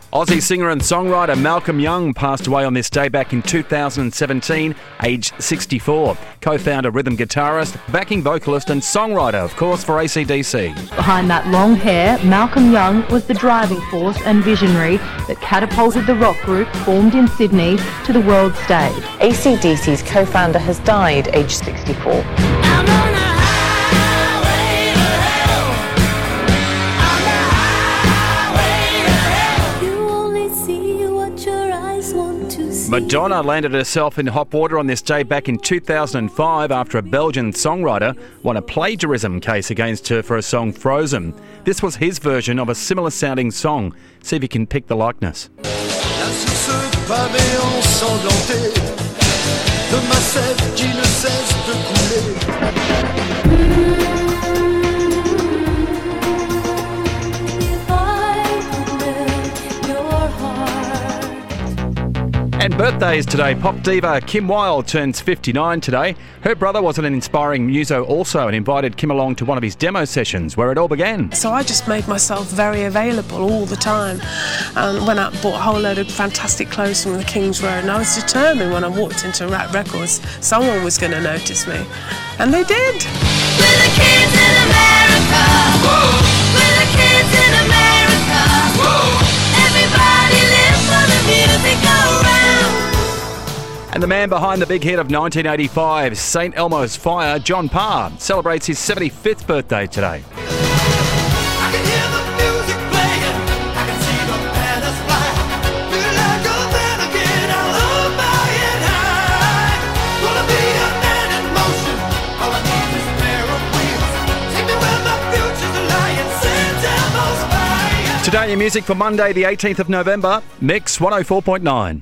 Aussie singer and songwriter Malcolm Young passed away on this day back in 2017, aged 64. Co-founder, rhythm guitarist, backing vocalist and songwriter, of course, for AC/DC. Behind that long hair, Malcolm Young was the driving force and visionary that catapulted the rock group formed in Sydney to the world stage. AC/DC's co-founder has died aged 64. Madonna landed herself in hot water on this day back in 2005 after a Belgian songwriter won a plagiarism case against her for her song Frozen. This was his version of a similar sounding song. See if you can pick the likeness. And birthdays today. Pop diva Kim Wilde turns 59 today. Her brother was an inspiring muso also and invited Kim along to one of his demo sessions where it all began. So I just made myself very available all the time and went out and bought a whole load of fantastic clothes from the King's Road, and I was determined when I walked into Rat Records someone was going to notice me, and they did. We're the kids in America. Whoa. We're the kids in America. Whoa. Everybody live for the music around. And the man behind the big hit of 1985, St Elmo's Fire, John Parr, celebrates his 75th birthday today. I can hear the music playing. I can see the banners fly. Feel like a man again. I love flying high. Gonna be a man in motion. All I need is a pair of wheels. Take me where my future's lying. St Elmo's Fire. Today in music for Monday, the 18th of November, Mix 104.9.